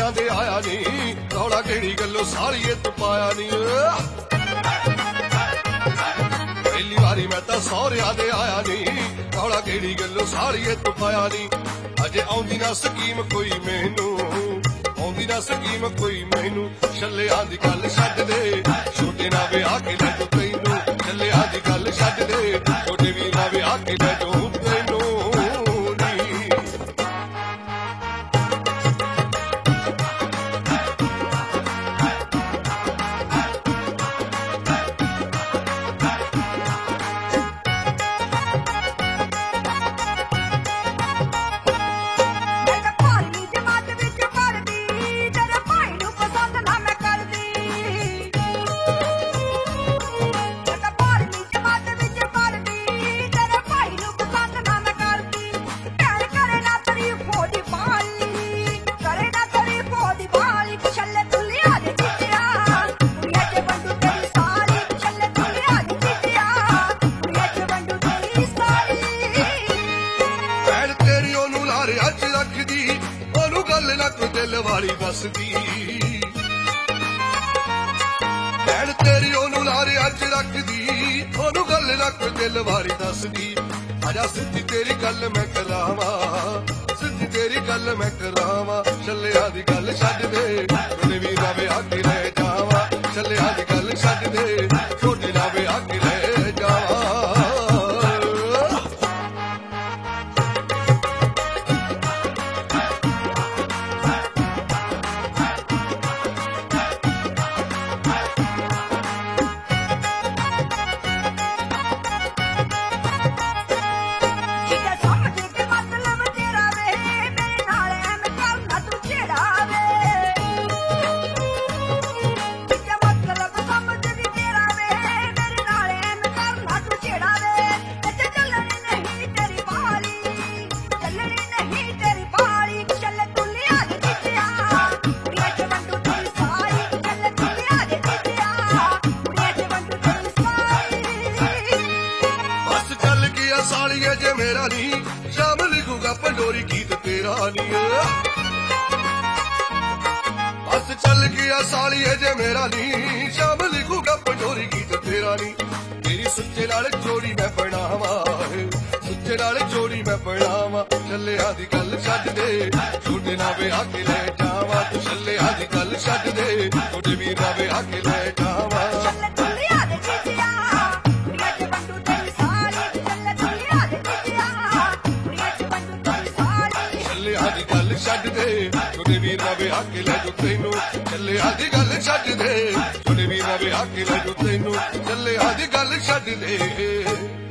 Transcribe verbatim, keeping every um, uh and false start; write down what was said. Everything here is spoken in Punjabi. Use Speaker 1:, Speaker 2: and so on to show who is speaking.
Speaker 1: ਸਹੁਰਿਆਂ ਦੇ ਆਇਆ ਨੀ, ਰੌਲਾ ਕਿਹੜੀ ਗੱਲੋਂ ਸਾਲੀਏ ਤੂੰ ਪਾਇਆ ਨੀ। ਪਹਿਲੀ ਵਾਰੀ ਮੈਂ ਤਾਂ ਸਹੁਰਿਆਂ ਦੇ ਆਇਆ ਨੀ, ਰੌਲਾ ਕਿਹੜੀ ਗੱਲੋਂ ਸਾਲੀਏ ਤੂੰ ਪਾਇਆ ਨੀ। ਅਜੇ ਆਉਂਦੀ ਨਾ ਸਕੀਮ ਕੋਈ ਮੈਨੂੰ, ਆਉਂਦੀ ਨਾ ਸਕੀਮ ਕੋਈ ਮੈਨੂੰ। ਛੱਲਿਆਂ ਦੀ ਗੱਲ ਛੱਡ ਦੇ, ਛੋਟੇ ਨਾਲ ਵਿਆਹ ਕੇ ਲੈ ਜਾਊ ਤੈਨੂੰ। ਛੱਲਿਆਂ ਦੀ ਗੱਲ ਛੱਡ ਦੇ, ਛੋਟੇ ਵੀਰ ਨਾਲ ਵਿਆਹ ਕੇ ਲੈ ਜਾਊ ਤੈਨੂੰ। ਅੱਜ ਰੱਖਦੀ ਉਹਨੂੰ ਗੱਲ ਨਾ ਕੋਈ ਦਿਲ ਵਾਲੀ ਦੱਸਦੀ, ਭੈਣ ਤੇਰੀ ਉਹਨੂੰ ਲਾਰੇ ਅੱਜ ਰੱਖਦੀ ਉਹਨੂੰ ਗੱਲ ਨਾ ਕੋਈ ਦਿਲ ਵਾਲੀ ਦੱਸਦੀ। ਆਜਾ ਸਿੱਧੀ ਤੇਰੀ ਗੱਲ ਮੈਂ ਕਰਾਵਾਂ, ਸਿੱਧੀ ਤੇਰੀ ਗੱਲ ਮੈਂ ਕਰਾਵਾਂ। ਛੱਲਿਆਂ ਦੀ ਗੱਲ ਛੱਡ ਦੇ, ਛੋਟੇ ਵੀਰ ਨਾਲ ਵਿਆਹ ਕੇ ਲੈ ਜਾਵਾਂ। ਛੱਲਿਆਂ ਦੀ ਗੱਲ ਛੱਡ ਦੇ, ਛੋਟੇ ਨਾਲ ਵਿਆਹ ਕੇ ਲੈ ਜਾਵਾਂ। ਸਾਲੀਏ ਜੇ ਮੇਰਾ ਨੀ, ਸ਼ਾਮ ਲਿਖੂਗਾ ਪੰਡੋਰੀ ਗੀਤ ਤੇਰਾ ਨੀ। ਬਸ ਚੱਲ ਗਿਆ ਸਾਲੀਏ ਜੇ ਮੇਰਾ ਨੀ, ਸ਼ਾਮ ਲਿਖੂਗਾ ਪੰਡੋਰੀ ਗੀਤ ਤੇਰਾ ਨੀ। ਤੇਰੀ ਸੁੱਚੇ ਨਾਲ ਜੋੜੀ ਮੈਂ ਬਣਾਵਾਂ, ਸੁੱਚੇ ਨਾਲ ਜੋੜੀ ਮੈਂ ਬਣਾਵਾਂ। ਛੱਲਿਆਂ ਦੀ ਗੱਲ ਛੱਡ ਦੇ, ਛੋਟੇ ਨਾਲ ਵਿਆਹ ਕੇ ਲੈ ਜਾਵਾਂ। ਤੂੰ ਛੱਲਿਆਂ ਦੀ ਗੱਲ ਛੱਡ ਦੇ, ਛੋਟੇ ਵੀਰ ਨਾਲ ਵਿਆਹ ਕੇ ਲੈ ਜਾਵਾਂ। ਛੱਡ ਦੇ, ਛੋਟੇ ਵੀਰ ਨਾਲ ਵਿਆਹ ਕੇ ਲੈ ਜਾਊ ਤੈਨੂੰ। ਛੱਲਿਆਂ ਦੀ ਗੱਲ ਛੱਡ ਦੇ, ਛੋਟੇ ਵੀਰ ਨਾਲ ਵਿਆਹ ਕੇ ਲੈ ਜਾਊ ਤੈਨੂੰ। ਛੱਲਿਆਂ ਦੀ ਗੱਲ ਛੱਡ ਦੇ।